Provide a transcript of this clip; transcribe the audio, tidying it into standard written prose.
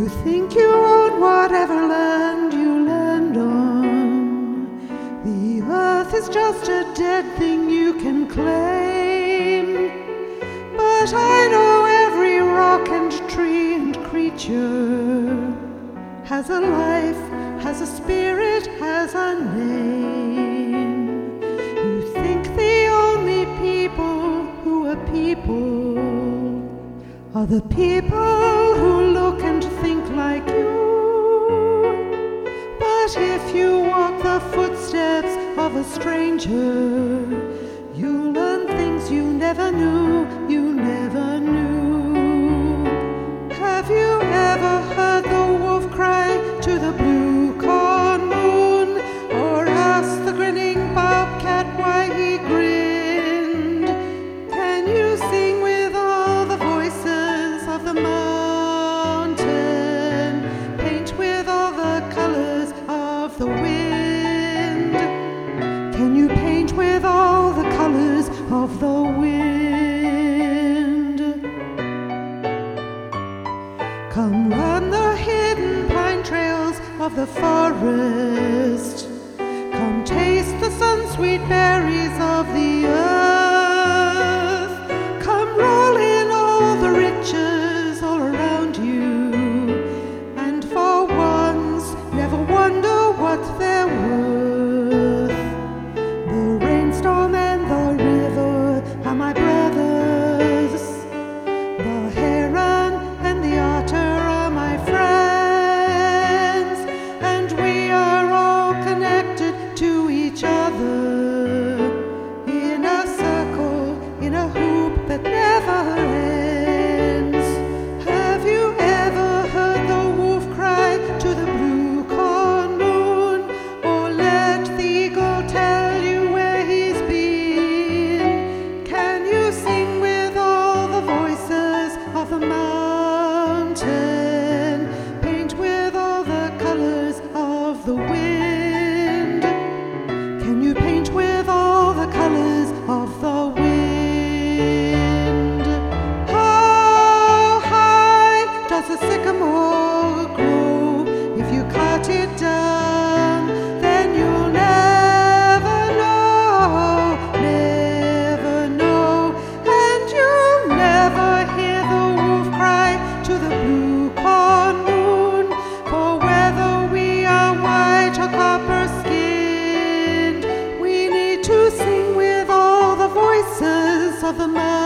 You think you own whatever land you land on. The earth is just a dead thing you can claim. But I know every rock and tree and creature has a life, has a spirit, has a name. You think the only people who are people are the people who look and think like you. But if you walk the footsteps of a stranger, you'll learn things you never knew, you never knew. Have you ever heard the wolf cry to the blue corn moon, or ask the grinning bobcat why he grinned? Can you sing with all the voices of the mountain, paint with all the colors of the wind? Can you paint with all the colors of the wind? Come run the hidden pine trails of the forest. Come taste the sun-sweet berries of the earth. Come roll in all the riches all around you, and for once never wonder what they're worth. The rainstorm and the river are my brothers. The heron and the otter are my friends, and we are all connected to each other in a circle, in a hoop that never ends. Have you ever heard the wolf cry to the blue corn moon, or let the eagle tell you where he's been? Can you sing with all the voices of the mountain, paint with all the colors of the wind? Can you paint with all the colors of the wind? How high does a sycamore grow? If you cut it down, then you'll never know, never know. And you'll never hear the wolf cry to the blue corn moon, for whether we are white or copper skinned, we need to sing with all the voices of the mountain.